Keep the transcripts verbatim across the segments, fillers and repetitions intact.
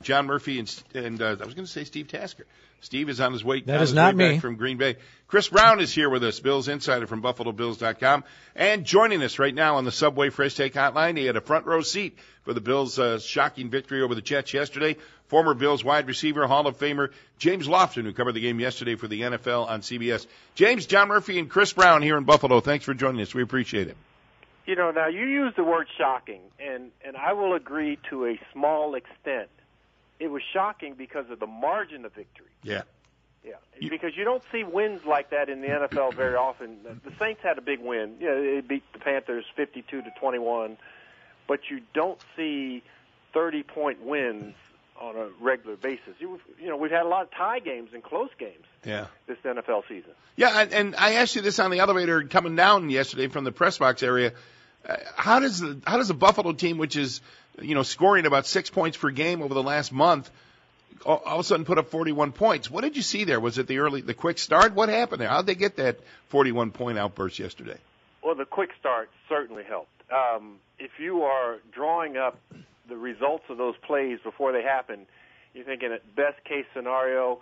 John Murphy and, and uh, I was going to say Steve Tasker. Steve is on his way, that on is his not way me. back from Green Bay. Chris Brown is here with us, Bills insider from Buffalo Bills dot com. And joining us right now on the Subway Fresh Take Hotline, he had a front row seat for the Bills' uh, shocking victory over the Jets yesterday. Former Bills wide receiver, Hall of Famer James Lofton, who covered the game yesterday for the N F L on C B S. James, John Murphy, and Chris Brown here in Buffalo. Thanks for joining us. We appreciate it. You know, now you use the word shocking, and, and I will agree to a small extent. It was shocking because of the margin of victory. Yeah. Yeah, because you don't see wins like that in the N F L very often. The Saints had a big win. You know, they beat the Panthers fifty-two to twenty-one, but you don't see thirty-point wins on a regular basis. You, you know, we've had a lot of tie games and close games yeah. this N F L season. Yeah, and, and I asked you this on the elevator coming down yesterday from the press box area. Uh, how does the, how does the Buffalo team, which is, you know, scoring about six points per game over the last month, all, all of a sudden put up forty-one points? What did you see there? Was it the early, the quick start? What happened there? How did they get that forty-one point outburst yesterday? Well, the quick start certainly helped. Um, if you are drawing up the results of those plays before they happen, you're thinking at best case scenario,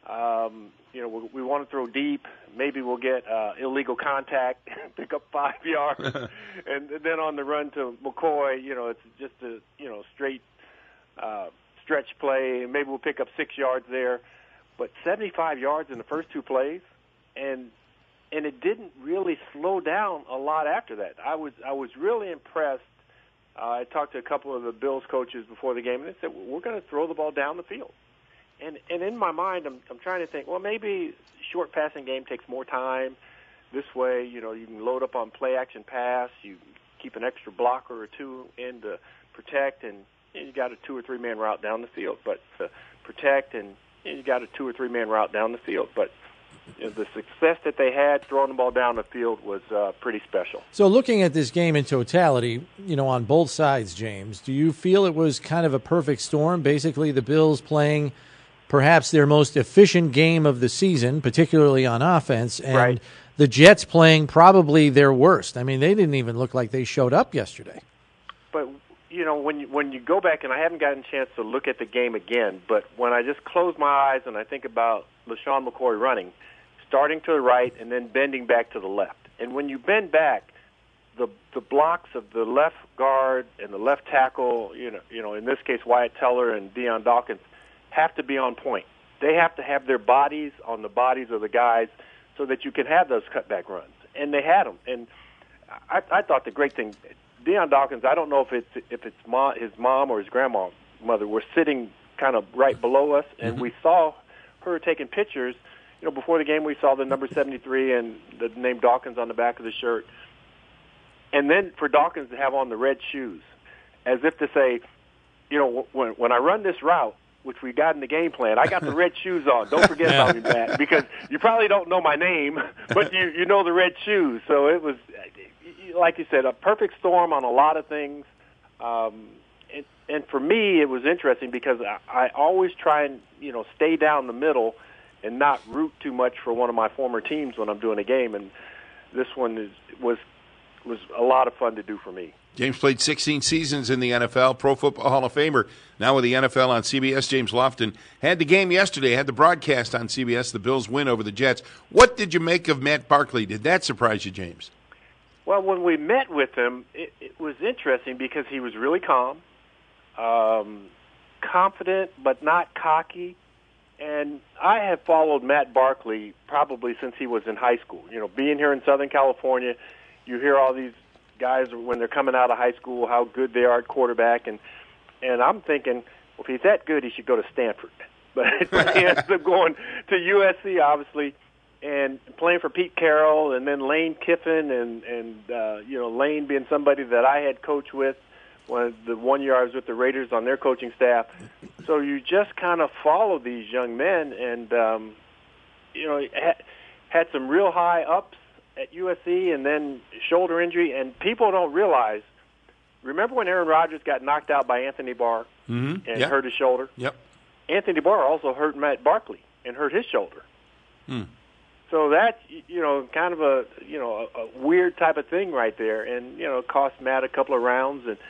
um, you know, we, we want to throw deep. Maybe we'll get uh, illegal contact, pick up five yards, and then on the run to McCoy, you know, it's just a you know straight uh, stretch play, and maybe we'll pick up six yards there. But seventy-five yards in the first two plays, and and it didn't really slow down a lot after that. I was I was really impressed. Uh, I talked to a couple of the Bills coaches before the game, and they said, well, we're going to throw the ball down the field. And and in my mind, I'm I'm trying to think, well, maybe short passing game takes more time. This way, you know, you can load up on play action pass. You keep an extra blocker or two in to protect, and you got a two or three man route down the field. But to protect, and you got a two or three man route down the field. But you know, the success that they had throwing the ball down the field was uh, pretty special. So looking at this game in totality, you know, on both sides, James, do you feel it was kind of a perfect storm? Basically, the Bills playing perhaps their most efficient game of the season, particularly on offense, and right. the Jets playing probably their worst. I mean, they didn't even look like they showed up yesterday. But, you know, when you, when you go back, and I haven't gotten a chance to look at the game again, but when I just close my eyes and I think about LaShawn McCoy running, starting to the right and then bending back to the left. And when you bend back, the the blocks of the left guard and the left tackle, you know, you know, in this case Wyatt Teller and Deion Dawkins, have to be on point. They have to have their bodies on the bodies of the guys so that you can have those cutback runs. And they had them. And I, I thought the great thing, Deion Dawkins, I don't know if it's if it's mom, his mom or his grandmother were sitting kind of right below us, and mm-hmm. we saw her taking pictures. You know, before the game, we saw the number seventy-three and the name Dawkins on the back of the shirt. And then for Dawkins to have on the red shoes, as if to say, you know, when when I run this route, which we got in the game plan, I got the red shoes on. Don't forget about me, Matt, because you probably don't know my name, but you you know the red shoes. So it was, like you said, a perfect storm on a lot of things. Um, and, and for me, it was interesting because I, I always try and, you know, stay down the middle and not root too much for one of my former teams when I'm doing a game. And this one is, was was a lot of fun to do for me. James played sixteen seasons in the N F L, Pro Football Hall of Famer, now with the N F L on C B S. James Lofton had the game yesterday, had the broadcast on C B S, the Bills win over the Jets. What did you make of Matt Barkley? Did that surprise you, James? Well, when we met with him, it, it was interesting because he was really calm, um, confident but not cocky. And I have followed Matt Barkley probably since he was in high school. You know, being here in Southern California, you hear all these guys when they're coming out of high school, how good they are at quarterback. And, and I'm thinking, well, if he's that good, he should go to Stanford. But he ends up going to U S C, obviously, and playing for Pete Carroll and then Lane Kiffin and, and uh, you know, Lane being somebody that I had coached with when the one year I was with the Raiders on their coaching staff. So you just kind of follow these young men, and um, you know, had, had some real high ups at U S C, and then shoulder injury. And people don't realize. Remember when Aaron Rodgers got knocked out by Anthony Barr mm-hmm. and yep. hurt his shoulder? Yep. Anthony Barr also hurt Matt Barkley and hurt his shoulder. Hmm. So that's, you know, kind of a, you know, a, a weird type of thing right there, and you know, cost Matt a couple of rounds, and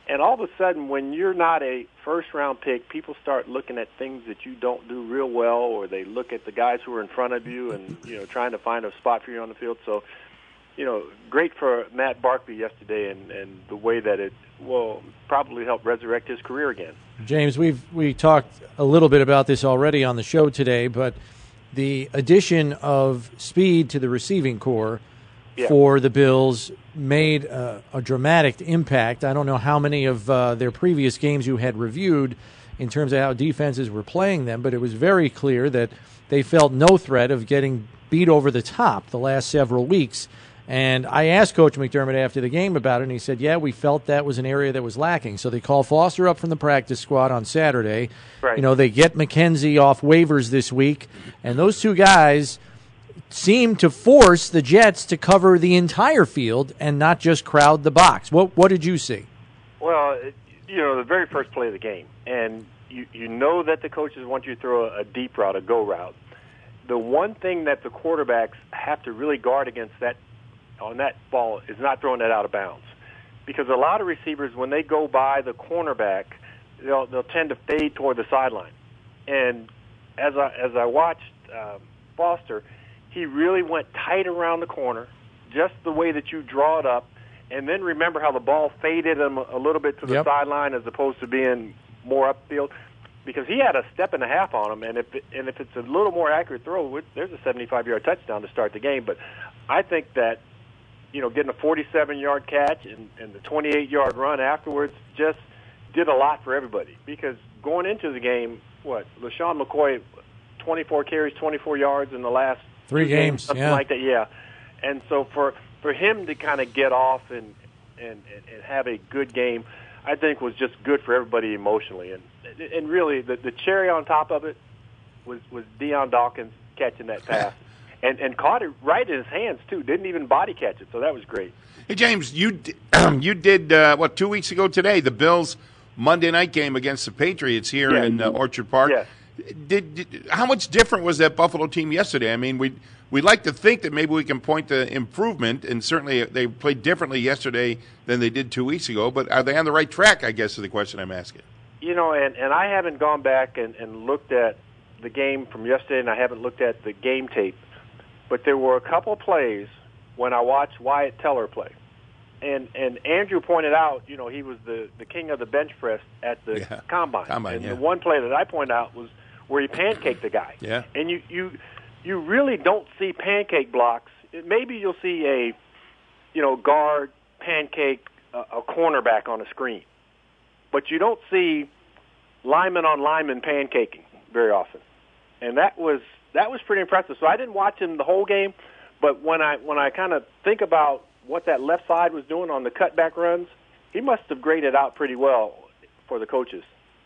And all of a sudden, when you're not a first-round pick, people start looking at things that you don't do real well, or they look at the guys who are in front of you and, you know, trying to find a spot for you on the field. So, you know, great for Matt Barkley yesterday, and, and the way that it will probably help resurrect his career again. James, we've we talked a little bit about this already on the show today, but the addition of speed to the receiving corps yeah. for the Bills made a, a dramatic impact. I don't know how many of uh, their previous games you had reviewed in terms of how defenses were playing them, but it was very clear that they felt no threat of getting beat over the top the last several weeks. And I asked Coach McDermott after the game about it, and he said, yeah, we felt that was an area that was lacking. So they call Foster up from the practice squad on Saturday. Right. You know, they get McKenzie off waivers this week, and those two guys seem to force the Jets to cover the entire field and not just crowd the box. What what did you see? Well, you know, the very first play of the game, and you, you know that the coaches want you to throw a, a deep route, a go route. The one thing that the quarterbacks have to really guard against that on that ball is not throwing that out of bounds, because a lot of receivers, when they go by the cornerback, they'll they'll tend to fade toward the sideline. And as I as I watched uh, Foster, he really went tight around the corner, just the way that you draw it up, and then remember how the ball faded him a little bit to the yep. sideline as opposed to being more upfield, because he had a step and a half on him, and if it, and if it's a little more accurate throw, there's a seventy-five-yard touchdown to start the game. But I think that, you know, getting a forty-seven-yard catch and, and the twenty-eight-yard run afterwards just did a lot for everybody. Because going into the game, what, LaShawn McCoy, twenty-four carries, twenty-four yards in the last three games, games, something yeah. like that, yeah. And so for for him to kind of get off and, and, and have a good game, I think was just good for everybody emotionally. And and really, the, the cherry on top of it was, was Deion Dawkins catching that pass. And and caught it right in his hands, too. Didn't even body catch it, so that was great. Hey, James, you, d- you did, uh, what, two weeks ago today, the Bills' Monday night game against the Patriots here yeah. in uh, Orchard Park. Yes. Did, did How much different was that Buffalo team yesterday? I mean, we we'd like to think that maybe we can point to improvement, and certainly they played differently yesterday than they did two weeks ago, but are they on the right track, I guess, is the question I'm asking. You know, and, and I haven't gone back and, and looked at the game from yesterday, and I haven't looked at the game tape. But there were a couple of plays when I watched Wyatt Teller play. And and Andrew pointed out, you know, he was the, the king of the bench press at the yeah. combine. combine. And yeah. the one play that I pointed out was where he pancaked the guy. Yeah. And you, you, you really don't see pancake blocks. Maybe you'll see a, you know, guard pancake a, a cornerback on a screen. But you don't see lineman on lineman pancaking very often. And that was... That was pretty impressive. So I didn't watch him the whole game, but when I when I kind of think about what that left side was doing on the cutback runs, he must have graded out pretty well for the coaches.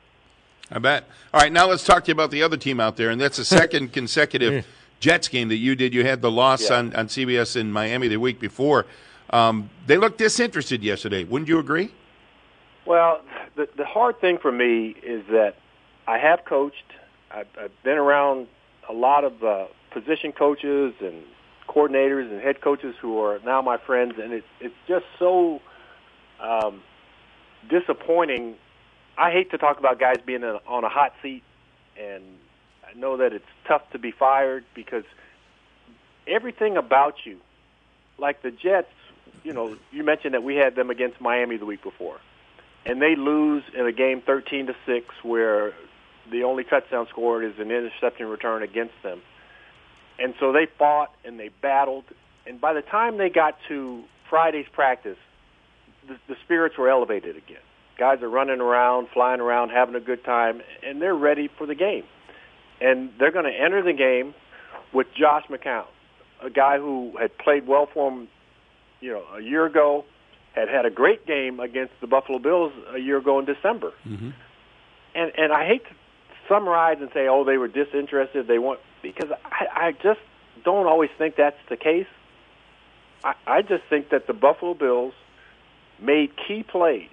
I bet. All right, now let's talk to you about the other team out there, and that's the second consecutive Jets game that you did. You had the loss yeah. on, on C B S in Miami the week before. Um, they looked disinterested yesterday. Wouldn't you agree? Well, the, the hard thing for me is that I have coached. I've, I've been around a lot of uh, position coaches and coordinators and head coaches who are now my friends, and it's it's just so um, disappointing. I hate to talk about guys being in, on a hot seat, and I know that it's tough to be fired because everything about you, like the Jets, you know, you mentioned that we had them against Miami the week before, and they lose in a game thirteen to six where the only touchdown scored is an interception return against them. And so they fought and they battled. And by the time they got to Friday's practice, the, the spirits were elevated again. Guys are running around, flying around, having a good time, and they're ready for the game. And they're going to enter the game with Josh McCown, a guy who had played well for them, you know, a year ago, had had a great game against the Buffalo Bills a year ago in December. Mm-hmm. And and I hate to summarize and say, oh, they were disinterested, they want, because I, I just don't always think that's the case. I, I just think that the Buffalo Bills made key plays,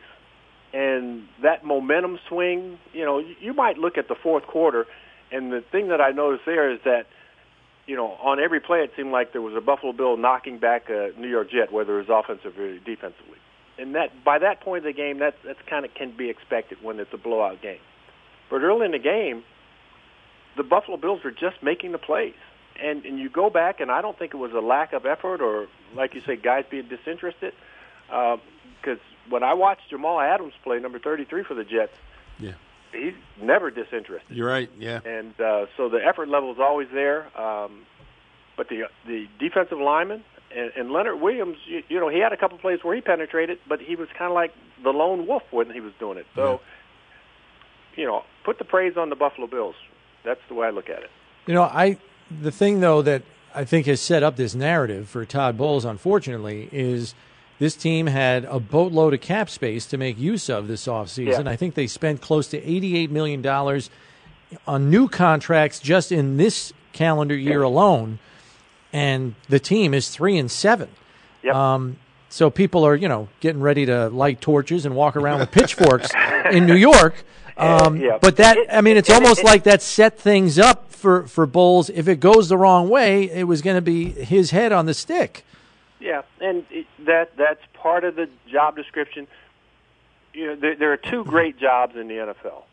and that momentum swing, you know, you, you might look at the fourth quarter, and the thing that I noticed there is that, you know, on every play it seemed like there was a Buffalo Bill knocking back a New York Jet, whether it was offensively or defensively. and that by that point of the game, that's that's kind of can be expected when it's a blowout game. But early in the game, the Buffalo Bills were just making the plays, and and you go back, and I don't think it was a lack of effort or, like you say, guys being disinterested. Because uh, when I watched Jamal Adams play, number thirty-three for the Jets, yeah, he's never disinterested. You're right, yeah. And uh, so the effort level is always there. Um, but the the defensive lineman and, and Leonard Williams, you, you know, he had a couple plays where he penetrated, but he was kind of like the lone wolf when he was doing it. So, yeah. you know, put the praise on the Buffalo Bills. That's the way I look at it. You know, I the thing, though, that I think has set up this narrative for Todd Bowles, unfortunately, is this team had a boatload of cap space to make use of this offseason. Yeah. I think they spent close to eighty-eight million dollars on new contracts just in this calendar year alone, and the team is three and seven. Yep. Um, so people are, you know, getting ready to light torches and walk around with pitchforks in New York. Um, yeah. But that, I mean, it's it, almost it, like that set things up for, for Bowles. If it goes the wrong way, it was going to be his head on the stick. Yeah, and it, that that's part of the job description. You know, there, there are two great jobs in the N F L.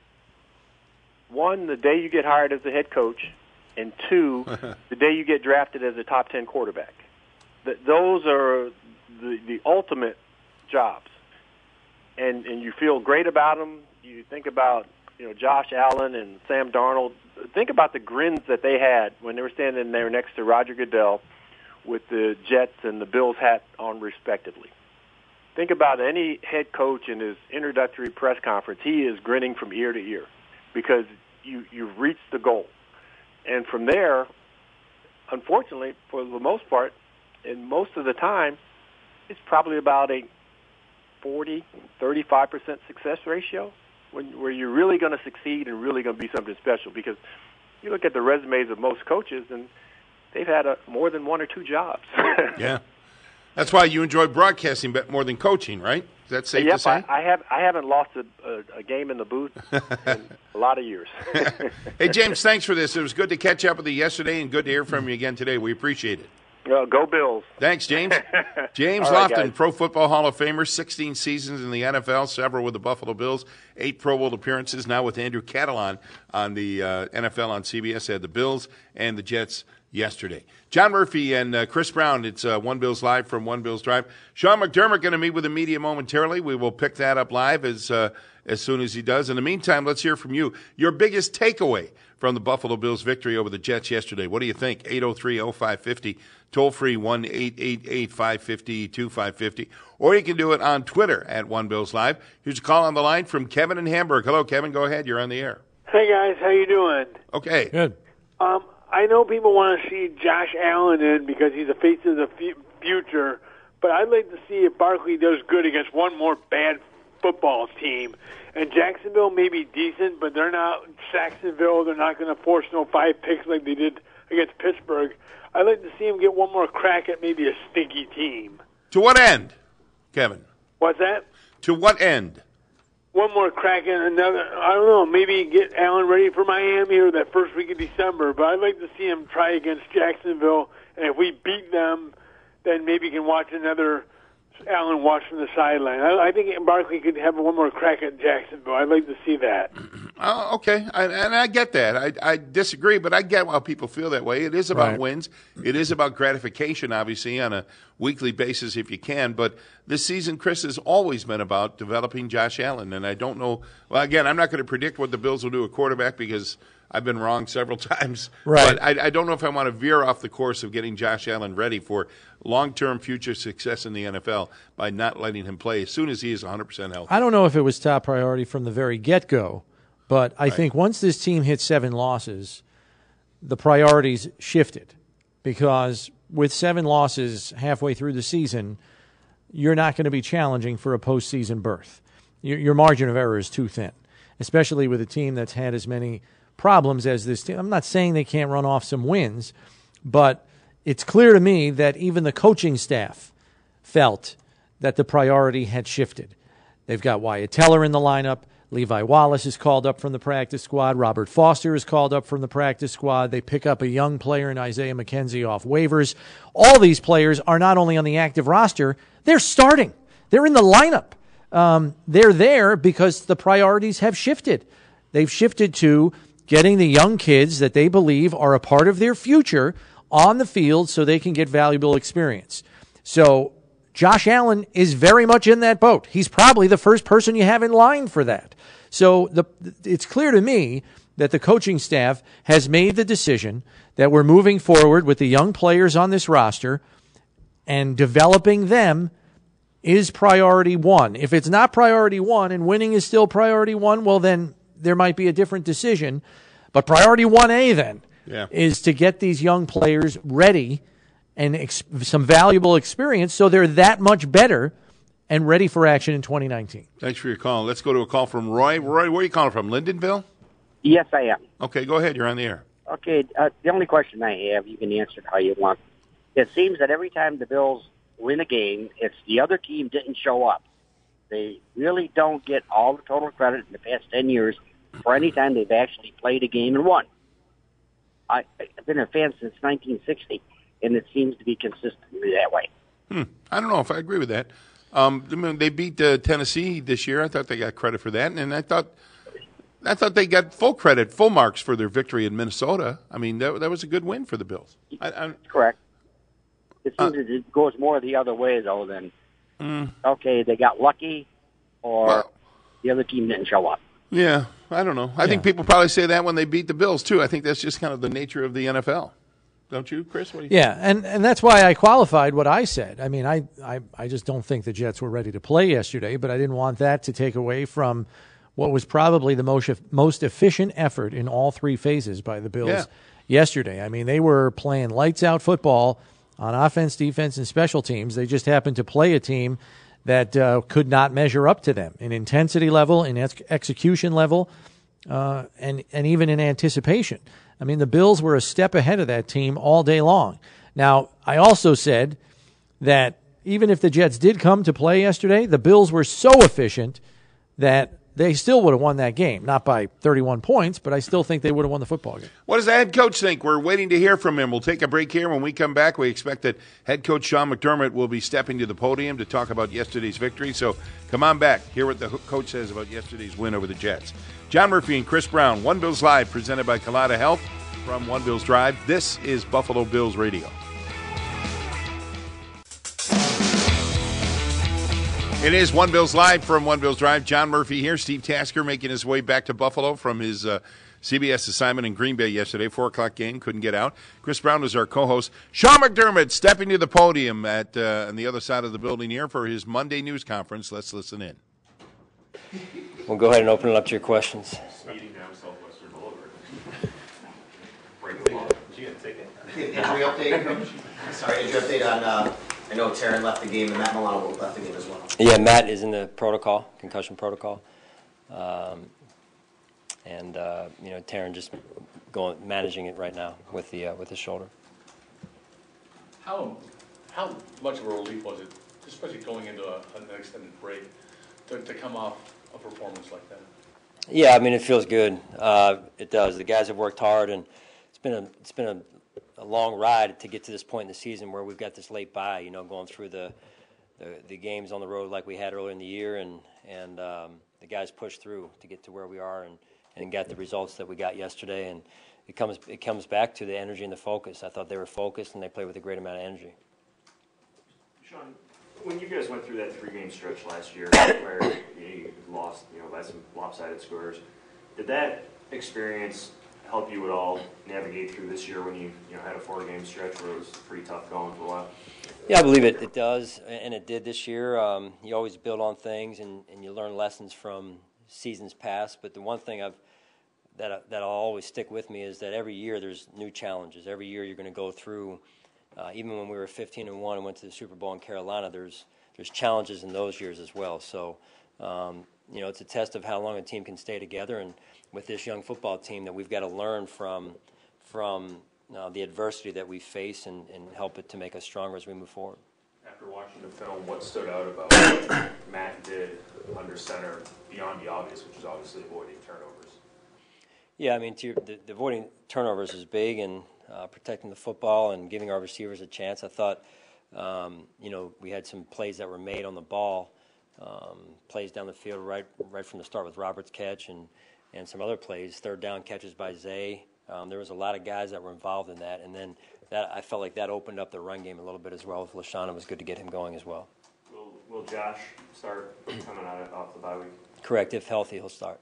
One, the day you get hired as a head coach, and two, the day you get drafted as a top ten quarterback. Th- those are the, the ultimate jobs, and and you feel great about them. You think about, you know, Josh Allen and Sam Darnold. Think about the grins that they had when they were standing there next to Roger Goodell with the Jets and the Bills hat on respectively. Think about any head coach in his introductory press conference. He is grinning from ear to ear because you, you've reached the goal. And from there, unfortunately, for the most part, and most of the time, it's probably about a forty, thirty-five percent success ratio when, where you're really going to succeed and really going to be something special. Because you look at the resumes of most coaches, and they've had a, more than one or two jobs. Yeah. That's why you enjoy broadcasting more than coaching, right? Is that safe yep, to say? I, I, have, I haven't lost a, a, a game in the booth in a lot of years. Hey, James, thanks for this. It was good to catch up with you yesterday and good to hear from you again today. We appreciate it. Uh, go Bills. Thanks, James. James right, Lofton, guys. Pro Football Hall of Famer, sixteen seasons in the N F L, several with the Buffalo Bills, eight Pro Bowl appearances, now with Andrew Catalon on the uh, N F L on C B S. Had the Bills and the Jets yesterday. John Murphy and uh, Chris Brown, it's uh, One Bills Live from One Bills Drive. Sean McDermott going to meet with the media momentarily. We will pick that up live as uh, as soon as he does. In the meantime, let's hear from you. Your biggest takeaway from the Buffalo Bills' victory over the Jets yesterday. What do you think? eight oh three oh five five oh, toll free one eight eight eight five five zero two five five zero, or you can do it on Twitter at One Bills Live. Here's a call on the line from Kevin in Hamburg. Hello, Kevin. Go ahead. You're on the air. Hey, guys. How you doing? Okay. Good. Um, I know people want to see Josh Allen in because he's the face of the f- future, but I'd like to see if Barkley does good against one more bad football team. And Jacksonville may be decent, but they're not Saxonville. They're not going to force no five picks like they did against Pittsburgh. I'd like to see him get one more crack at maybe a stinky team. To what end, Kevin? What's that? To what end? One more crack at another. I don't know. Maybe get Allen ready for Miami or that first week of December. But I'd like to see him try against Jacksonville. And if we beat them, then maybe you can watch another Allen watch from the sideline. I, I think Barkley could have one more crack at Jacksonville. I'd like to see that. Oh, okay, I, and I get that. I, I disagree, but I get why people feel that way. It is about Right. wins. It is about gratification, obviously, on a weekly basis if you can. But this season, Chris, has always been about developing Josh Allen. And I don't know. Well, again, I'm not going to predict what the Bills will do at quarterback because I've been wrong several times. Right. But I, I don't know if I want to veer off the course of getting Josh Allen ready for long-term future success in the N F L by not letting him play as soon as he is one hundred percent healthy. I don't know if it was top priority from the very get-go, but I Right. think once this team hit seven losses, the priorities shifted because with seven losses halfway through the season, you're not going to be challenging for a postseason berth. Your, your margin of error is too thin, especially with a team that's had as many problems as this team. I'm not saying they can't run off some wins, but it's clear to me that even the coaching staff felt that the priority had shifted. They've got Wyatt Teller in the lineup. Levi Wallace is called up from the practice squad. Robert Foster is called up from the practice squad. They pick up a young player in Isaiah McKenzie off waivers. All these players are not only on the active roster, they're starting. They're in the lineup. Um, they're there because the priorities have shifted. They've shifted to getting the young kids that they believe are a part of their future on the field so they can get valuable experience. So Josh Allen is very much in that boat. He's probably the first person you have in line for that. So the, it's clear to me that the coaching staff has made the decision that we're moving forward with the young players on this roster, and developing them is priority one. If it's not priority one and winning is still priority one, well, then there might be a different decision. But priority one A then yeah. is to get these young players ready and ex- some valuable experience so they're that much better and ready for action in twenty nineteen. Thanks for your call. Let's go to a call from Roy. Roy, where are you calling from, Lyndonville? Yes, I am. Okay, go ahead. You're on the air. Okay, uh, the only question I have, you can answer it how you want. It seems that every time the Bills win a game, it's the other team didn't show up. They really don't get all the total credit in the past ten years for any time they've actually played a game and won. I, I've been a fan since nineteen sixty, and it seems to be consistently that way. Hmm. I don't know if I agree with that. Um, they beat uh, Tennessee this year. I thought they got credit for that, and I thought I thought they got full credit, full marks for their victory in Minnesota. I mean, that, that was a good win for the Bills. I, I, Correct. It seems uh, that it goes more the other way, though, than, mm, okay, they got lucky, or well, the other team didn't show up. Yeah, I don't know. I yeah. think people probably say that when they beat the Bills, too. I think that's just kind of the nature of the N F L. Don't you, Chris? What do you yeah, think? and, and that's why I qualified what I said. I mean, I, I, I just don't think the Jets were ready to play yesterday, but I didn't want that to take away from what was probably the most most efficient effort in all three phases by the Bills yeah. yesterday. I mean, they were playing lights-out football on offense, defense, and special teams. They just happened to play a team that uh, could not measure up to them in intensity level, in ex- execution level, uh, and, and even in anticipation. I mean, the Bills were a step ahead of that team all day long. Now, I also said that even if the Jets did come to play yesterday, the Bills were so efficient that they still would have won that game. Not by thirty-one points, but I still think they would have won the football game. What does the head coach think? We're waiting to hear from him. We'll take a break here. When we come back, we expect that head coach Sean McDermott will be stepping to the podium to talk about yesterday's victory. So come on back. Hear what the coach says about yesterday's win over the Jets. John Murphy and Chris Brown, One Bills Live, presented by Colada Health from One Bills Drive. This is Buffalo Bills Radio. It is One Bills Live from One Bills Drive. John Murphy here. Steve Tasker making his way back to Buffalo from his uh, C B S assignment in Green Bay yesterday. Four o'clock game. Couldn't get out. Chris Brown is our co-host. Sean McDermott stepping to the podium at uh, on the other side of the building here for his Monday news conference. Let's listen in. We'll go ahead and open it up to your questions. Injury update, Coach? Sorry, injury update on, uh, I know Taron left the game and Matt Milano left the game as well. Yeah, Matt is in the protocol, concussion protocol. Um, and, uh, you know, Taron just going managing it right now with the uh, with his shoulder. How how much of a relief was it, especially going into a, an extended break, to, to come off a performance like that? Yeah, I mean, it feels good. Uh, it does. The guys have worked hard, and it's been a it's been a a long ride to get to this point in the season where we've got this late bye, you know, going through the, the the games on the road like we had earlier in the year, and and um, the guys pushed through to get to where we are and, and got the results that we got yesterday. And it comes it comes back to the energy and the focus. I thought they were focused and they played with a great amount of energy. Sean, when you guys went through that three-game stretch last year where you lost, you know, by some lopsided scores, did that experience help you at all navigate through this year when you you know had a four-game stretch where it was pretty tough going for a while? Yeah, I believe it. It does, and it did this year. Um, you always build on things, and, and you learn lessons from seasons past. But the one thing I've that that'll always stick with me is that every year there's new challenges. Every year you're going to go through. Uh, even when we were fifteen and one and went to the Super Bowl in Carolina, there's there's challenges in those years as well. So, um, you know, it's a test of how long a team can stay together, and with this young football team that we've got to learn from from uh, the adversity that we face and, and help it to make us stronger as we move forward. After watching the film, what stood out about what Matt did under center beyond the obvious, which is obviously avoiding turnovers? Yeah, I mean, to your, the, the avoiding turnovers is big, and uh, protecting the football and giving our receivers a chance. I thought, um, you know, we had some plays that were made on the ball um, plays down the field right right from the start with Robert's catch and, and some other plays, third down catches by Zay. Um, there was a lot of guys that were involved in that, and then that I felt like that opened up the run game a little bit as well with LaShawn. It was good to get him going as well. Will, will Josh start coming out of, off the bye week? Correct. If healthy, he'll start.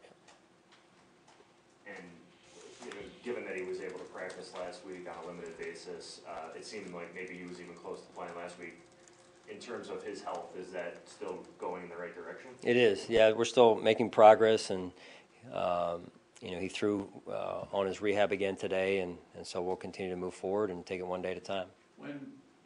And you know, given that he was able to practice last week on a limited basis, uh, it seemed like maybe he was even close to playing last week. In terms of his health, is that still going in the right direction? It is. Yeah, we're still making progress, and um, you know, he threw uh, on his rehab again today, and, and so we'll continue to move forward and take it one day at a time. When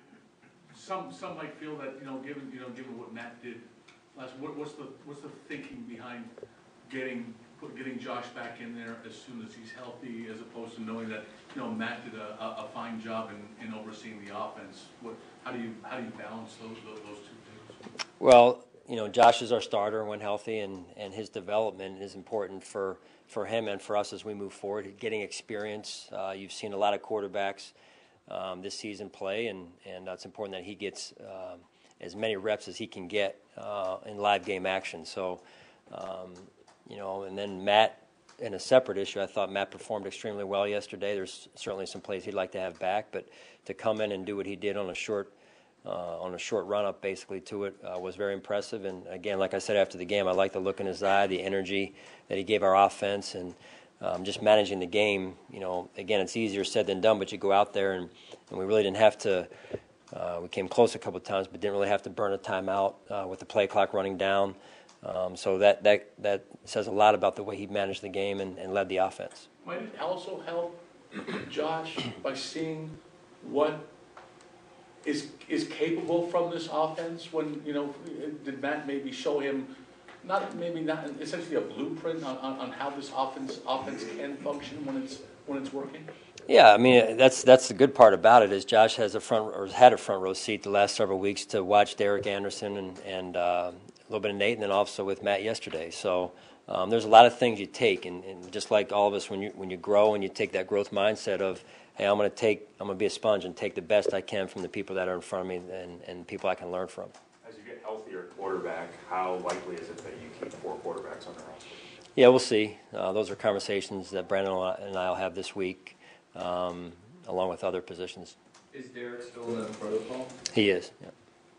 some some might feel that you know, given you know, given what Matt did last, what, what's the what's the thinking behind getting put, getting Josh back in there as soon as he's healthy, as opposed to knowing that you know Matt did a, a, a fine job in, in overseeing the offense? What how do you how do you balance those those, those two things? Well, you know, Josh is our starter when healthy, and, and his development is important for, for him and for us as we move forward. Getting experience, uh, you've seen a lot of quarterbacks um, this season play, and, and uh, it's important that he gets um, as many reps as he can get uh, in live game action. So, um, you know, and then Matt, in a separate issue, I thought Matt performed extremely well yesterday. There's certainly some plays he'd like to have back, but to come in and do what he did on a short Uh, on a short run-up basically to it uh, was very impressive. And again, like I said after the game, I like the look in his eye, the energy that he gave our offense, and um, just managing the game. You know, again, it's easier said than done, but you go out there, and, and we really didn't have to uh, – we came close a couple of times, but didn't really have to burn a timeout uh, with the play clock running down. Um, so that, that, that says a lot about the way he managed the game and, and led the offense. Might it also help Josh by seeing what – is is capable from this offense? When, you know, did Matt maybe show him, not maybe not essentially a blueprint on, on, on how this offense offense can function when it's when it's working? Yeah, I mean that's that's the good part about it is Josh has a front or had a front row seat the last several weeks to watch Derek Anderson and and uh, a little bit of Nate, and then also with Matt yesterday. So um, there's a lot of things you take, and, and just like all of us, when you when you grow and you take that growth mindset of, hey, I'm going to take, I'm going to be a sponge and take the best I can from the people that are in front of me and, and people I can learn from. As you get healthier quarterback, how likely is it that you keep four quarterbacks on the roster? Yeah, we'll see. Uh, those are conversations that Brandon and I will have this week, um, along with other positions. Is Derek still in the protocol? He is, yeah.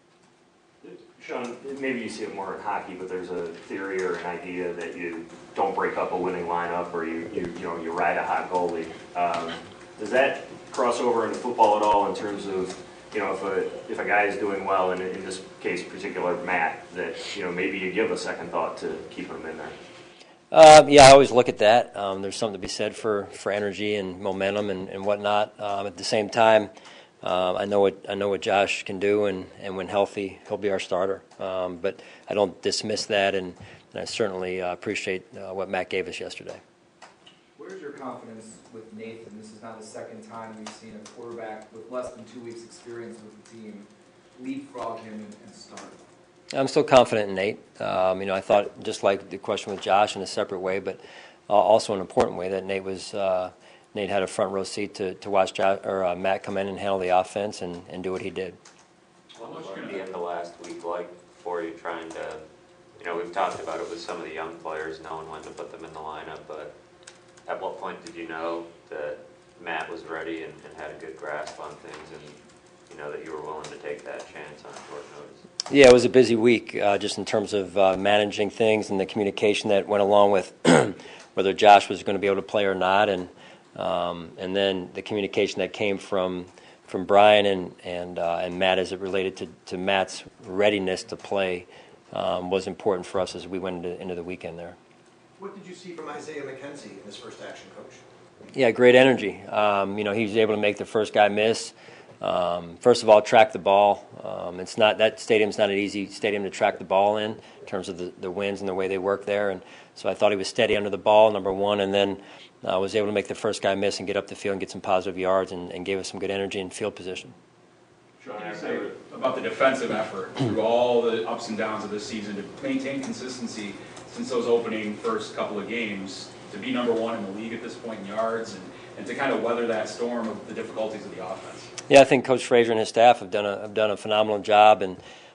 Sean, maybe you see it more in hockey, but there's a theory or an idea that you don't break up a winning lineup, or you, you, you know, you ride a hot goalie. Um, Does that cross over into football at all in terms of, you know, if a if a guy is doing well, and in this case particular Matt, that, you know, maybe you give a second thought to keep him in there? Uh, yeah, I always look at that. Um, there's something to be said for, for energy and momentum and, and whatnot. Um, at the same time, uh, I know what I know what Josh can do, and, and when healthy, he'll be our starter. Um, but I don't dismiss that, and, and I certainly uh, appreciate uh, what Matt gave us yesterday. Where's your confidence with Nathan? This is now the second time we've seen a quarterback with less than two weeks' experience with the team leapfrog him and, and start. I'm still confident in Nate. Um, you know, I thought, just like the question with Josh, in a separate way, but uh, also an important way, that Nate was uh, Nate had a front row seat to, to watch Josh, or uh, Matt come in and handle the offense and, and do what he did. What was the end of last week like for you, trying to, you know, we've talked about it with some of the young players, knowing when to put them in the lineup, but at what point did you know that Matt was ready and, and had a good grasp on things, and, you know, that you were willing to take that chance on short notice? Yeah, it was a busy week, uh, just in terms of uh, managing things and the communication that went along with whether Josh was going to be able to play or not, and um, and then the communication that came from from Brian and and uh, and Matt as it related to, to Matt's readiness to play um, was important for us as we went into, into the weekend there. What did you see from Isaiah McKenzie in his first action, Coach? Yeah, great energy. Um, you know, he was able to make the first guy miss. Um, first of all, track the ball. Um, it's not that stadium's not an easy stadium to track the ball in, in terms of the, the winds and the way they work there. And so I thought he was steady under the ball, number one, and then uh, was able to make the first guy miss and get up the field and get some positive yards, and, and gave us some good energy and field position. Sean, I say about the defensive effort through all the ups and downs of this season to maintain consistency since those opening first couple of games, to be number one in the league at this point in yards, and, and to kind of weather that storm of the difficulties of the offense. Yeah, I think Coach Frazier and his staff have done a have done a phenomenal job, and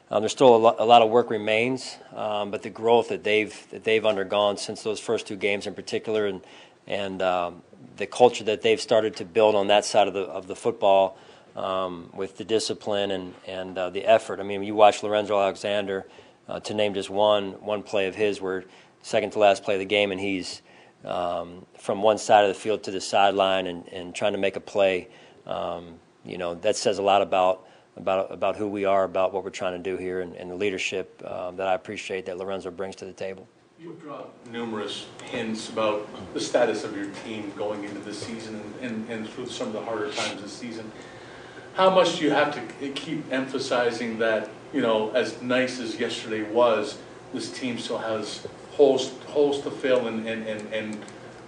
Um, there's still a lot, a lot of work remains, um, but the growth that they've that they've undergone since those first two games in particular, and and um, the culture that they've started to build on that side of the of the football, um, with the discipline and and uh, the effort. I mean, you watch Lorenzo Alexander, uh, to name just one one play of his, where second to last play of the game, and he's um, from one side of the field to the sideline and, and trying to make a play. Um, you know, that says a lot about. about about who we are, about what we're trying to do here, and, and the leadership um, that I appreciate that Lorenzo brings to the table. You've dropped numerous hints about the status of your team going into this season and, and, and through some of the harder times this season. How much do you have to keep emphasizing that, you know, as nice as yesterday was, this team still has holes holes to fill and, and, and, and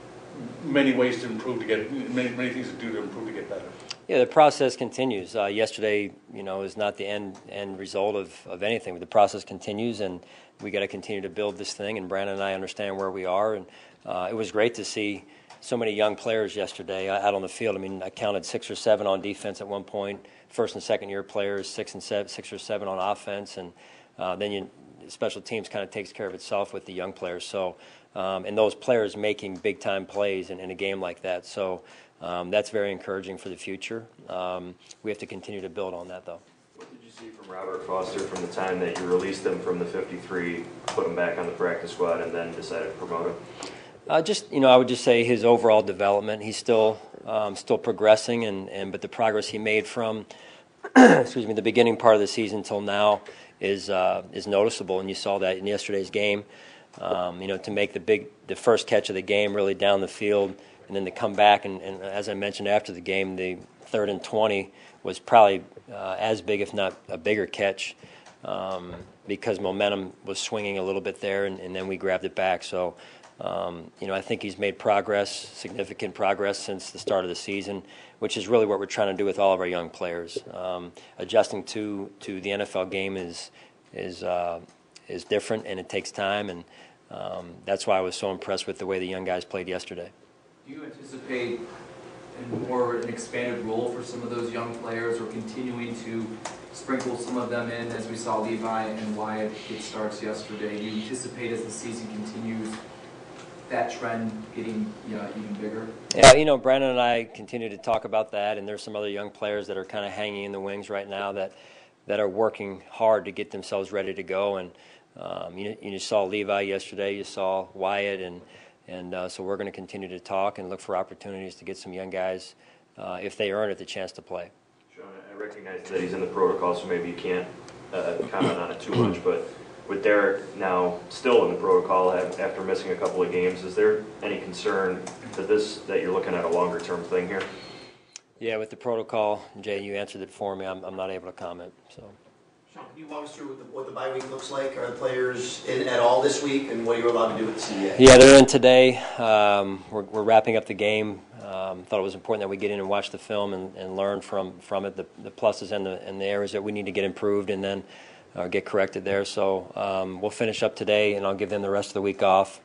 many ways to improve to get, many, many things to do to improve to get better? Yeah, the process continues. Uh, yesterday, you know, is not the end end result of, of anything, but the process continues, and we got to continue to build this thing. And Brandon and I understand where we are, and uh, it was great to see so many young players yesterday out on the field. I mean, I counted six or seven on defense at one point, first and second year players, six and seven, six or seven on offense, and uh, then you, special teams kind of takes care of itself with the young players. So, um, and those players making big time plays in, in a game like that. So. Um, that's very encouraging for the future. Um, we have to continue to build on that, though. What did you see from Robert Foster from the time that you released him from the fifty-three, put him back on the practice squad, and then decided to promote him? Uh, just, you know, I would just say his overall development. He's still um, still progressing, and, and but the progress he made from, excuse me, the beginning part of the season till now is uh, is noticeable, and you saw that in yesterday's game. Um, you know, to make the big, the first catch of the game, really down the field. And then to come back, and, and as I mentioned after the game, the third and twenty was probably uh, as big, if not a bigger catch, um, because momentum was swinging a little bit there, and, and then we grabbed it back. So, um, you know, I think he's made progress, significant progress since the start of the season, which is really what we're trying to do with all of our young players. Um, adjusting to, to the N F L game is is uh, is different, and it takes time, and um, that's why I was so impressed with the way the young guys played yesterday. Do you anticipate a more an expanded role for some of those young players, or continuing to sprinkle some of them in, as we saw Levi and Wyatt get starts yesterday? Do you anticipate, as the season continues, that trend getting you know, even bigger? Yeah, you know, Brandon and I continue to talk about that, and there's some other young players that are kind of hanging in the wings right now that that are working hard to get themselves ready to go. And um, you, you saw Levi yesterday, you saw Wyatt, and And uh, so we're going to continue to talk and look for opportunities to get some young guys, uh, if they earn it, the chance to play. Sean, I recognize that he's in the protocol, so maybe you can't uh, comment on it too much, but with Derek now still in the protocol after missing a couple of games, is there any concern that this that you're looking at a longer-term thing here? Yeah, with the protocol, Jay, you answered it for me. I'm, I'm not able to comment. So. Sean, can you walk us through what the, what the bye week looks like? Are the players in at all this week, and what you're allowed to do with the C B A? Yeah, they're in today. Um, we're, we're wrapping up the game. Um, thought it was important that we get in and watch the film and, and learn from, from it, the, the pluses and the, and the areas that we need to get improved and then uh, get corrected there. So um, we'll finish up today, and I'll give them the rest of the week off.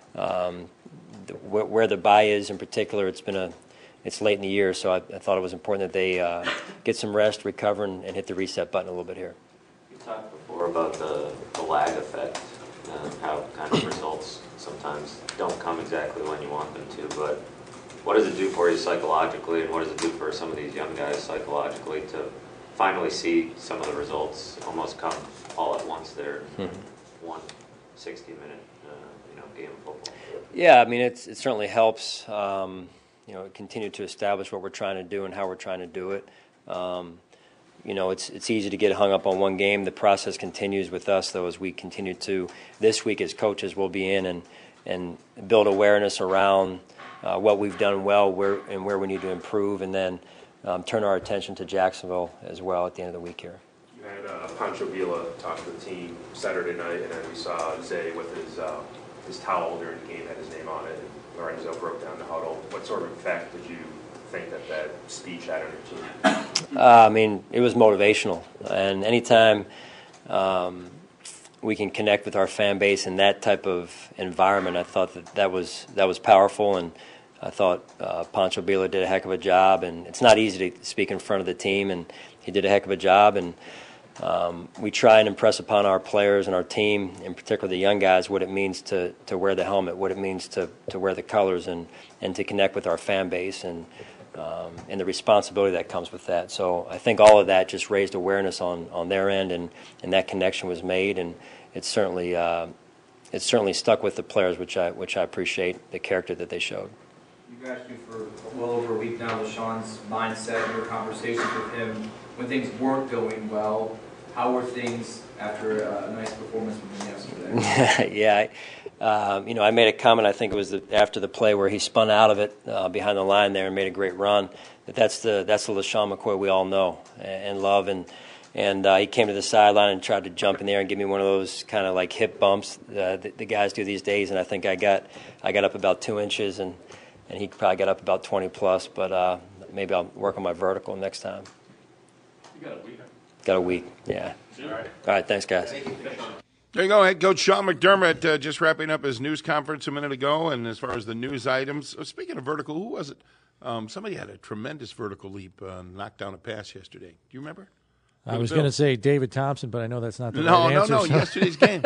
Um, the, where, where the bye is in particular, it's been a it's late in the year, so I, I thought it was important that they uh, get some rest, recover, and, and hit the reset button a little bit here. You talked before about the, the lag effect, uh, how kind of results sometimes don't come exactly when you want them to, but what does it do for you psychologically, and what does it do for some of these young guys psychologically to finally see some of the results almost come all at once there in mm-hmm. one sixty-minute uh, you know, game of football? Yeah, I mean, it's, it certainly helps, um, you know, continue to establish what we're trying to do and how we're trying to do it. Um, You know, it's it's easy to get hung up on one game. The process continues with us, though, as we continue to, this week as coaches, we'll be in and, and build awareness around uh, what we've done well where and where we need to improve, and then um, turn our attention to Jacksonville as well at the end of the week here. You had uh, Pancho Villa talk to the team Saturday night, and then we saw Zay with his, uh, his towel during the game, had his name on it, and Lorenzo broke down the huddle. What sort of effect did you think that that speech had on your team? Uh, I mean, it was motivational, and anytime um, we can connect with our fan base in that type of environment, I thought that that was that was powerful, and I thought uh, Pancho Villa did a heck of a job. And it's not easy to speak in front of the team, and he did a heck of a job. And um, we try and impress upon our players and our team, in particular the young guys, what it means to, to wear the helmet, what it means to, to wear the colors, and, and to connect with our fan base, and um, and the responsibility that comes with that. So I think all of that just raised awareness on, on their end, and, and that connection was made, and it's certainly uh, it's certainly stuck with the players, which I which I appreciate the character that they showed. You've asked you for well over a week now, LeSean's mindset, your conversations with him when things weren't going well. How were things after a nice performance with him yesterday? yeah, I, um, you know, I made a comment. I think it was the, after the play where he spun out of it uh, behind the line there and made a great run. That that's the that's the LeSean McCoy we all know and, and love. And and uh, he came to the sideline and tried to jump in there and give me one of those kind of like hip bumps uh, that the guys do these days. And I think I got I got up about two inches and. And he probably got up about twenty plus, but uh, maybe I'll work on my vertical next time. You got a week. Got a week, yeah. All right. All right, thanks, guys. There you go, head coach Sean McDermott, uh, just wrapping up his news conference a minute ago. And as far as the news items, uh, speaking of vertical, who was it? Um, somebody had a tremendous vertical leap, uh, knocked down a pass yesterday. Do you remember? I was going to say David Thompson, but I know that's not the no, right no, answer. No, no, no, yesterday's game.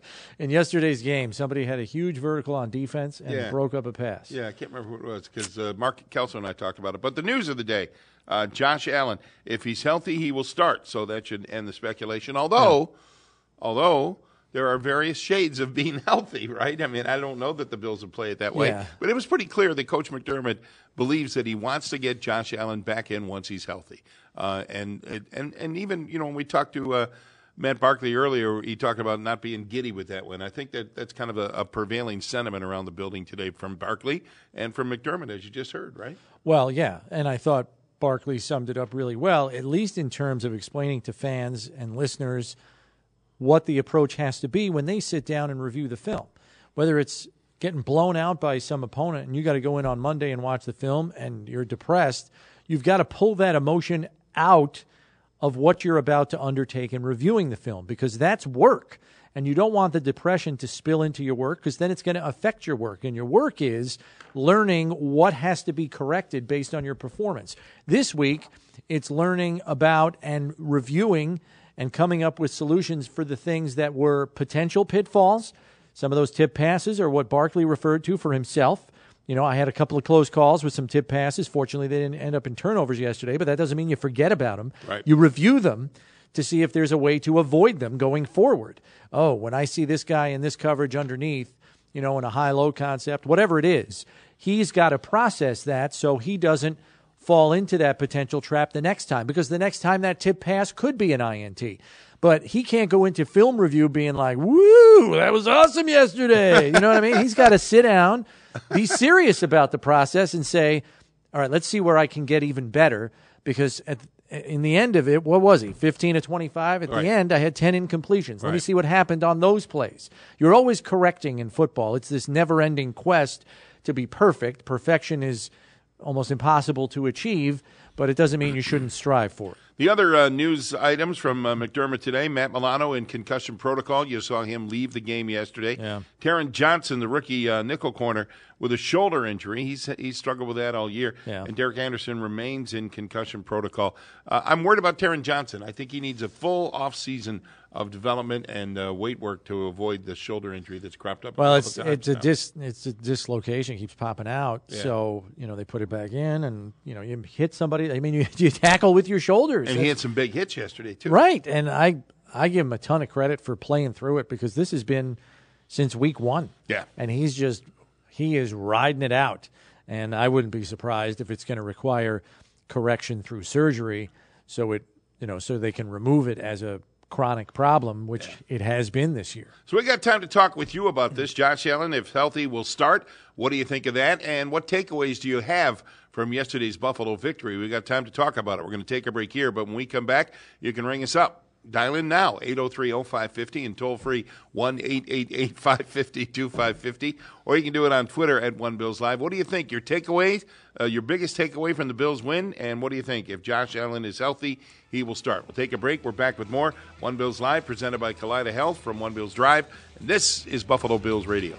In yesterday's game, somebody had a huge vertical on defense and yeah. broke up a pass. Yeah, I can't remember who it was because uh, Mark Kelso and I talked about it. But the news of the day, uh, Josh Allen, if he's healthy, he will start. So that should end the speculation. Although, yeah. although there are various shades of being healthy, right? I mean, I don't know that the Bills would play it that way. Yeah. But it was pretty clear that Coach McDermott believes that he wants to get Josh Allen back in once he's healthy. Uh, and, and and even, you know, when we talked to uh, Matt Barkley earlier, he talked about not being giddy with that one. I think that that's kind of a, a prevailing sentiment around the building today from Barkley and from McDermott, as you just heard, right? Well, yeah, and I thought Barkley summed it up really well, at least in terms of explaining to fans and listeners what the approach has to be when they sit down and review the film. Whether it's getting blown out by some opponent and you got to go in on Monday and watch the film and you're depressed, you've got to pull that emotion out of what you're about to undertake in reviewing the film, because that's work. And you don't want the depression to spill into your work, because then it's going to affect your work. And your work is learning what has to be corrected based on your performance. This week, it's learning about and reviewing and coming up with solutions for the things that were potential pitfalls. Some of those tip passes are what Barkley referred to for himself. You know, I had a couple of close calls with some tip passes. Fortunately, they didn't end up in turnovers yesterday, but that doesn't mean you forget about them. Right. You review them to see if there's a way to avoid them going forward. Oh, when I see this guy in this coverage underneath, you know, in a high-low concept, whatever it is, he's got to process that so he doesn't fall into that potential trap the next time, because the next time that tip pass could be an I N T. But he can't go into film review being like, woo, that was awesome yesterday. You know what I mean? He's got to sit down, be serious about the process, and say, all right, let's see where I can get even better. Because at, in the end of it, what was he, fifteen to twenty-five? At right. the end, I had ten incompletions. Let right. me see what happened on those plays. You're always correcting in football. It's this never-ending quest to be perfect. Perfection is almost impossible to achieve, but it doesn't mean you shouldn't strive for it. The other uh, news items from uh, McDermott today, Matt Milano in concussion protocol. You saw him leave the game yesterday. Yeah. Taron Johnson, the rookie uh, nickel corner, with a shoulder injury. He's he's struggled with that all year. Yeah. And Derek Anderson remains in concussion protocol. Uh, I'm worried about Taron Johnson. I think he needs a full offseason of development and uh, weight work to avoid the shoulder injury that's cropped up. Well, a it's couple it's a times dis it's a dislocation, keeps popping out. Yeah. So you know they put it back in, and you know you hit somebody. I mean, you, you tackle with your shoulders, And That's, he had some big hits yesterday too. right? And I I give him a ton of credit for playing through it, because this has been since week one. Yeah, and he's just he is riding it out, and I wouldn't be surprised if it's going to require correction through surgery, so it you know so they can remove it as a chronic problem, which yeah. it has been this year. So we got time to talk with you about this. Josh Allen, if healthy, will start. What do you think of that? And what takeaways do you have from yesterday's Buffalo victory? We got time to talk about it. We're going to take a break here, but when we come back, you can ring us up. Dial in now, eight oh three oh five five oh, and toll free one eight eight eight five five oh two five five oh, or you can do it on Twitter at One Bills Live. What do you think? Your takeaways, uh, your biggest takeaway from the Bills win, and what do you think? If Josh Allen is healthy, he will start. We'll take a break. We're back with more One Bills Live, presented by Kaleida Health from One Bills Drive. And this is Buffalo Bills Radio.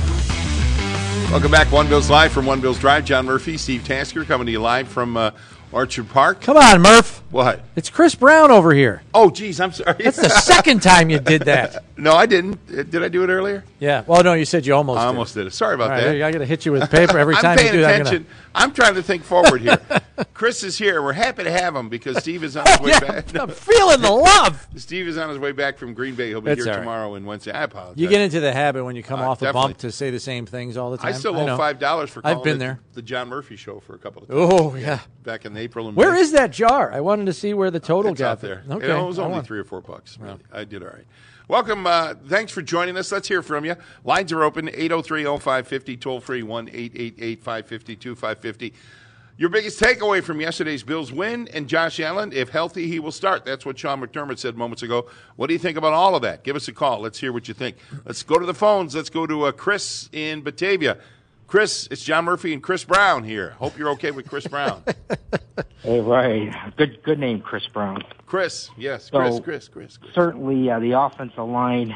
Welcome back, One Bills Live from One Bills Drive. John Murphy, Steve Tasker coming to you live from uh, Orchard Park. Come on, Murph. What? It's Chris Brown over here. Oh, geez, I'm sorry. That's the second time you did that. No, I didn't. Did I do it earlier? Yeah. Well, no, you said you almost I did. almost did it. Sorry about All right, that. I got to hit you with paper every I'm time paying you do that. attention. I'm, gonna... I'm trying to think forward here. Chris is here. We're happy to have him because Steve is on his way yeah, back. I'm feeling the love. Steve is on his way back from Green Bay. He'll be That's here all right. tomorrow and Wednesday. I apologize. You get into the habit when you come Uh, off the definitely. bump to say the same things all the time. I still know. owe five dollars for calling I've been it there. the John Murphy Show for a couple of times. Oh, yeah. Back in April and Where May. is that jar? I wanted to see where the total It's got out there. Okay. It was I only want- three or four bucks. Really. I did all right. Welcome. Uh, thanks for joining us. Let's hear from you. Lines are open, eight oh three oh five fifty, toll free, one eight eight eight five five two five five zero. Your biggest takeaway from yesterday's Bills win, and Josh Allen, if healthy, he will start. That's what Sean McDermott said moments ago. What do you think about all of that? Give us a call. Let's hear what you think. Let's go to the phones. Let's go to uh, Chris in Batavia. Chris, it's John Murphy and Chris Brown here. Hope you're okay with Chris Brown. Hey, right. Good good name, Chris Brown. Chris, yes, Chris, So, Chris, Chris, Chris. Certainly, uh, the offensive line,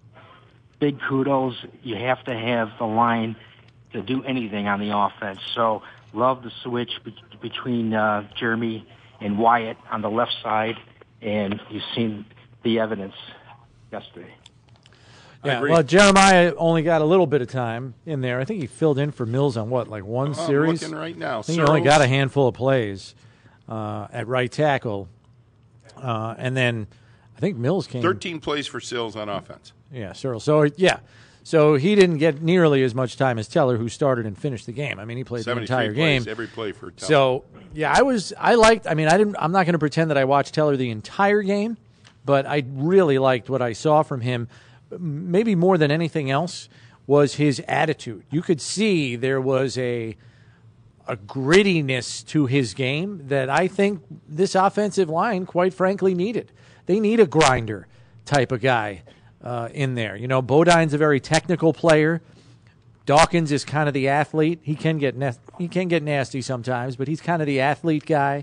big kudos. You have to have the line to do anything on the offense. So, love the switch be- between uh, Jeremy and Wyatt on the left side, and you've seen the evidence yesterday. Yeah, well, Jeremiah only got a little bit of time in there. I think he filled in for Mills on what, like one Oh, I'm series? looking right now. I think he only Searles. got a handful of plays uh, at right tackle. Uh, and then I think Mills came. thirteen plays for Sills on offense. Yeah, Searle. So, yeah. So he didn't get nearly as much time as Teller, who started and finished the game. I mean, he played the seventy-three entire plays, game. every play for Teller. So, yeah, I was, I liked, I mean, I didn't, I'm not going to pretend that I watched Teller the entire game, but I really liked what I saw from him. Maybe more than anything else was his attitude. You could see there was a a grittiness to his game that I think this offensive line, quite frankly, needed. They need a grinder type of guy uh, in there. You know, Bodine's a very technical player. Dawkins is kind of the athlete. He can get na- he can get nasty sometimes, but he's kind of the athlete guy.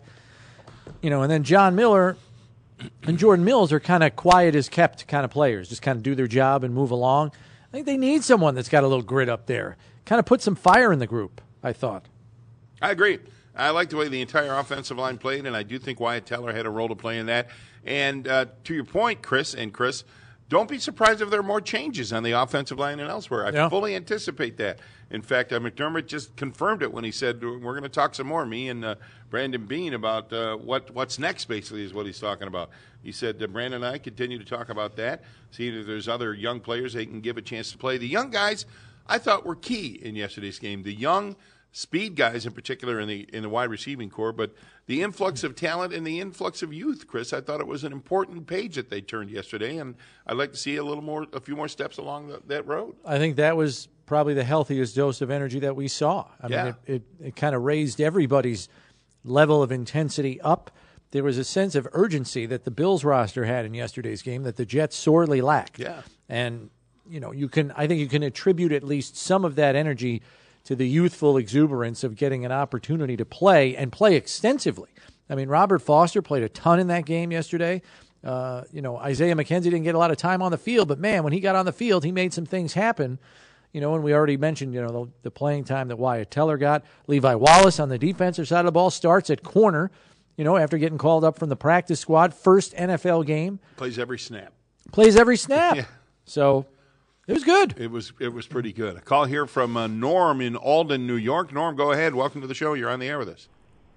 You know, and then John Miller and Jordan Mills are kind of quiet as kept kind of players, just kind of do their job and move along. I think they need someone that's got a little grit up there, kind of put some fire in the group, I thought. I agree. I like the way the entire offensive line played, and I do think Wyatt Teller had a role to play in that. And uh, to your point, Chris and Chris, don't be surprised if there are more changes on the offensive line and elsewhere. I Yeah. fully anticipate that. In fact, uh, McDermott just confirmed it when he said, we're going to talk some more, me and uh, Brandon Bean, about uh, what what's next, basically, is what he's talking about. He said, uh, Brandon and I continue to talk about that, see if there's other young players they can give a chance to play. The young guys, I thought, were key in yesterday's game. The young speed guys in particular in the in the wide receiving core, but the influx of talent and the influx of youth, Chris, I thought it was an important page that they turned yesterday, and I'd like to see a little more, a few more steps along the, that road. I think that was probably the healthiest dose of energy that we saw. I Yeah. mean, it, it, it kind of raised everybody's level of intensity up. There was a sense of urgency that the Bills roster had in yesterday's game that the Jets sorely lacked. Yeah. And, you know, you can, I think you can attribute at least some of that energy to the youthful exuberance of getting an opportunity to play and play extensively. I mean, Robert Foster played a ton in that game yesterday. Uh, you know, Isaiah McKenzie didn't get a lot of time on the field, but man, when he got on the field, he made some things happen. You know, and we already mentioned, you know, the, the playing time that Wyatt Teller got. Levi Wallace on the defensive side of the ball starts at corner, you know, after getting called up from the practice squad. First N F L game. Plays every snap. Plays every snap. Yeah. So it was good. It was it was pretty good. A call here from uh, Norm in Alden, New York. Norm, go ahead. Welcome to the show. You're on the air with us.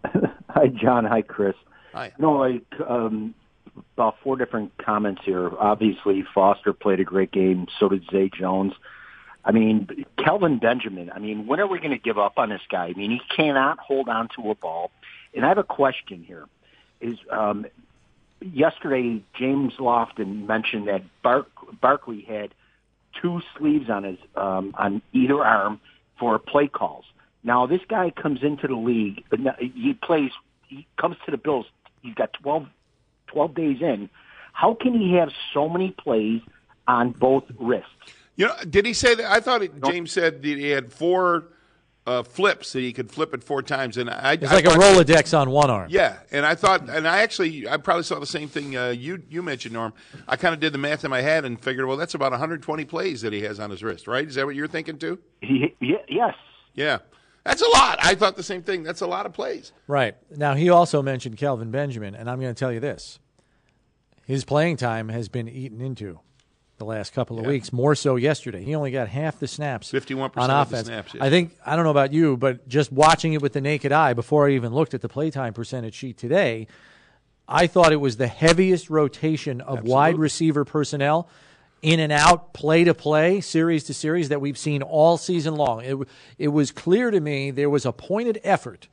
Hi, John. Hi, Chris. Hi. No, I, um, about four different comments here. Obviously, Foster played a great game. So did Zay Jones. I mean, Kelvin Benjamin, I mean, when are we going to give up on this guy? I mean, he cannot hold on to a ball. And I have a question here. Is um, yesterday, James Lofton mentioned that Bark, Barkley had two sleeves on his um, on either arm for play calls. Now, this guy comes into the league. He plays. He comes to the Bills. He's got twelve, twelve days in. How can he have so many plays on both wrists? You know, did he say that? I thought it, James said that he had four uh, flips that he could flip it four times, and I. It's I like a thought- Rolodex on one arm. Yeah, and I thought, and I actually, I probably saw the same thing uh, you you mentioned, Norm. I kind of did the math in my head and figured, well, that's about one hundred twenty plays that he has on his wrist, right? Is that what you're thinking too? He, yeah, yes. Yeah, That's a lot. I thought the same thing. That's a lot of plays. Right. Now, he also mentioned Kelvin Benjamin, and I'm going to tell you this. His playing time has been eaten into the last couple of Yeah. weeks, more so yesterday. He only got half the snaps fifty-one on percent of offense. the snaps. I think, I don't know about you, but just watching it with the naked eye before I even looked at the playtime percentage sheet today, I thought it was the heaviest rotation of Absolutely. wide receiver personnel in and out, play to play, series to series that we've seen all season long. It, it was clear to me there was a pointed effort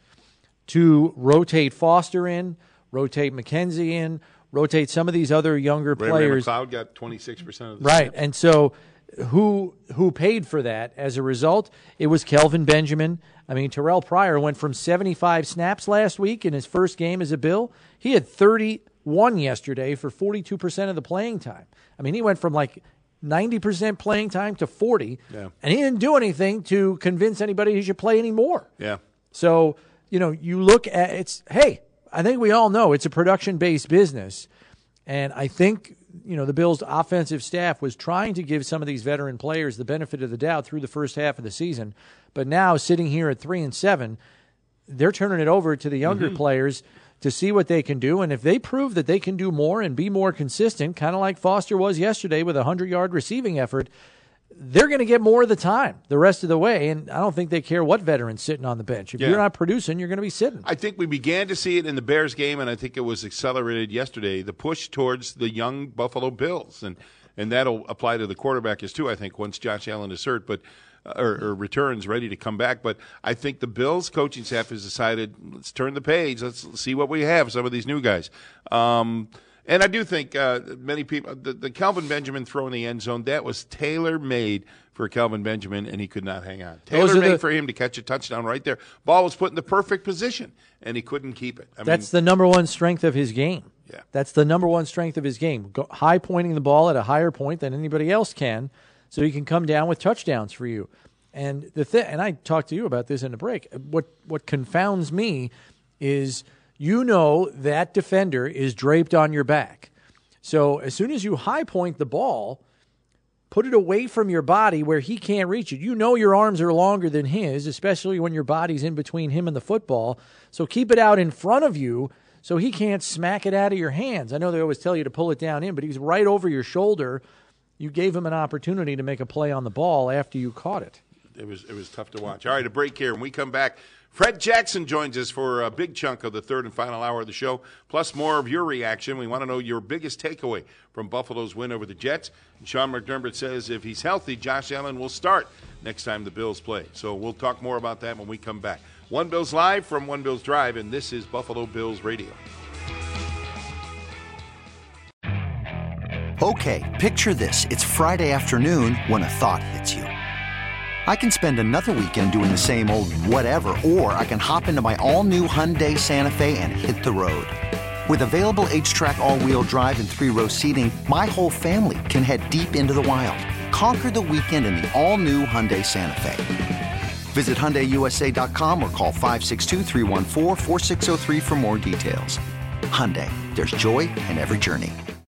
to rotate Foster in, rotate McKenzie in, rotate some of these other younger Ray players. Ray McLeod got twenty-six percent of the Right, snaps. and so who who paid for that? As a result, it was Kelvin Benjamin. I mean, Terrell Pryor went from seventy-five snaps last week in his first game as a Bill. He had thirty-one yesterday for forty-two percent of the playing time. I mean, he went from like ninety percent playing time to forty, Yeah. and he didn't do anything to convince anybody he should play anymore. Yeah. So, you know, you look at it's, hey, I think we all know it's a production-based business. And I think, you know, the Bills' offensive staff was trying to give some of these veteran players the benefit of the doubt through the first half of the season. But now, sitting here at three and seven, they're turning it over to the younger Mm-hmm. players to see what they can do. And if they prove that they can do more and be more consistent, kind of like Foster was yesterday with a hundred-yard receiving effort, they're going to get more of the time the rest of the way. And I don't think they care what veteran's sitting on the bench. If Yeah. you're not producing, you're going to be sitting. I think we began to see it in the Bears game, and I think it was accelerated yesterday, the push towards the young Buffalo Bills. And and that'll apply to the quarterbackers, too, I think, once Josh Allen is hurt, but uh, or, or returns ready to come back. But I think the Bills coaching staff has decided, let's turn the page. Let's see what we have, some of these new guys. Um, and I do think uh, many people, the, the Kelvin Benjamin throw in the end zone, that was tailor-made for Kelvin Benjamin, and he could not hang on. Those are Tailor-made the- for him to catch a touchdown right there. Ball was put in the perfect position, and he couldn't keep it. I That's mean, the number one strength of his game. Yeah. That's the number one strength of his game. Go, high pointing the ball at a higher point than anybody else can, so he can come down with touchdowns for you. And the thing, and I talked to you about this in the break. What what confounds me is you know that defender is draped on your back. So as soon as you high point the ball, put it away from your body where he can't reach it. You know your arms are longer than his, especially when your body's in between him and the football. So keep it out in front of you so he can't smack it out of your hands. I know they always tell you to pull it down in, but he's right over your shoulder. You gave him an opportunity to make a play on the ball after you caught it. It was it was tough to watch. All right, a break here. When we come back, Fred Jackson joins us for a big chunk of the third and final hour of the show, plus more of your reaction. We want to know your biggest takeaway from Buffalo's win over the Jets. And Sean McDermott says if he's healthy, Josh Allen will start next time the Bills play. So we'll talk more about that when we come back. One Bills Live from One Bills Drive, and this is Buffalo Bills Radio. Okay, picture this. It's Friday afternoon when a thought hits you. I can spend another weekend doing the same old whatever, or I can hop into my all-new Hyundai Santa Fe and hit the road. With available H-Track all-wheel drive and three-row seating, my whole family can head deep into the wild. Conquer the weekend in the all-new Hyundai Santa Fe. Visit Hyundai U S A dot com or call five six two, three one four, four six zero three for more details. Hyundai, there's joy in every journey.